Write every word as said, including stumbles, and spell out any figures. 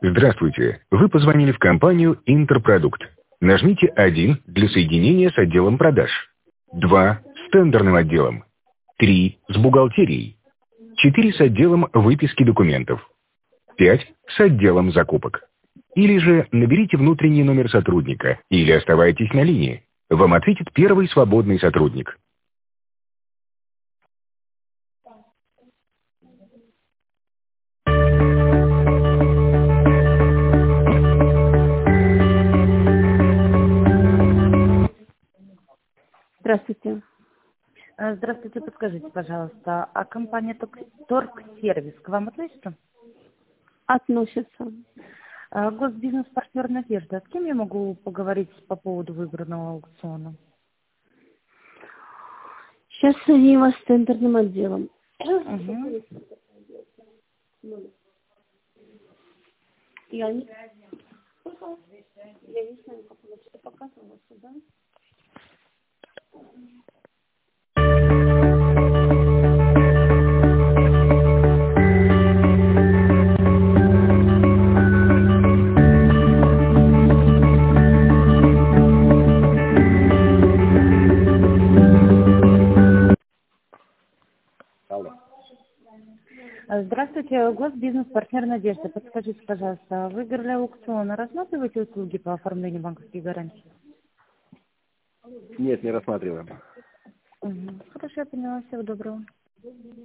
Здравствуйте. Вы позвонили в компанию «Интерпродукт». Нажмите один для соединения с отделом продаж, два с тендерным отделом, три с бухгалтерией, четыре с отделом выписки документов, пять с отделом закупок. Или же наберите внутренний номер сотрудника или оставайтесь на линии. Вам ответит первый свободный сотрудник. Здравствуйте. Э, Здравствуйте, подскажите, пожалуйста, а компания Ток- Торгсервис к вам относится? Относится. А, Госбизнес-партнер «Надежда». С кем я могу поговорить по поводу выбранного аукциона? Сейчас соединим вас с тендерным отделом. Угу. Я не... Я не знаю, как он это показывала сюда. Э, Здравствуйте, Госбизнес-партнер «Надежда». Подскажите, пожалуйста, вы выиграли аукцион, рассматриваете услуги по оформлению банковских гарантий? Нет, не рассматриваем. Угу. Хорошо, я поняла. Всего доброго.